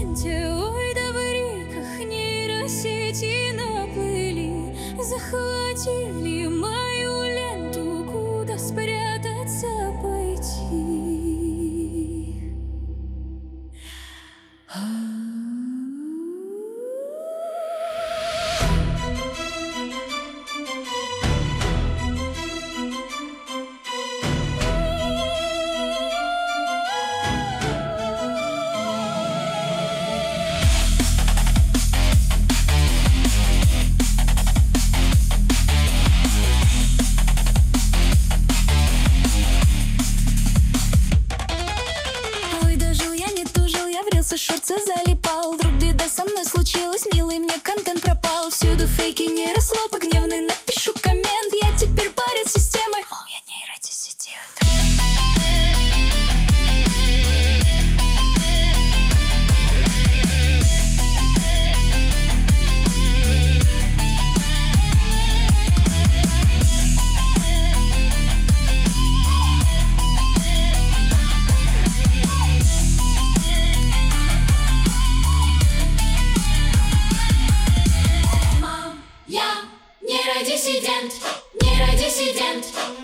ленте, ой, да в реках нейросети наплыли, захватили мою ленту, куда спрятаться пойти. Шорты залипал, вдруг беда со мной случилась, милый, мне контент пропал. Всюду фейки, не расслаб, гневный, напишу коммент. Я теперь парень системой, мол, я нейродиссидент. Нейродиссидент, нейродиссидент.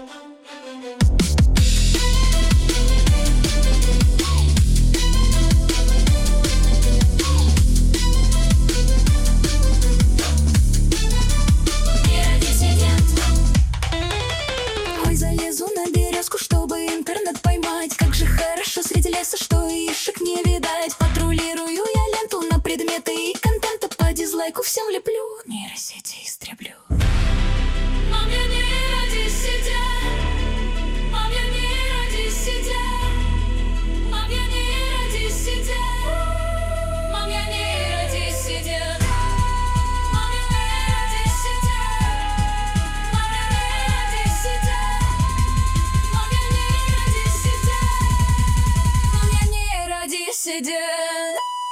Ой, залезу на березку, чтобы интернет поймать. Как же хорошо среди леса, что ишек не видать. Патрулирую я ленту на предметы и контента, по дизлайку всем леплю, нейросети истреблю. Мам, я нейродиссидент. Мам, я нейродиссидент. Мам, я нейродиссидент. Мам, я нейродиссидент. Мам, я нейродиссидент. Мам, я нейродиссидент. Мам, я нейродиссидент. Мам, я нейродиссидент.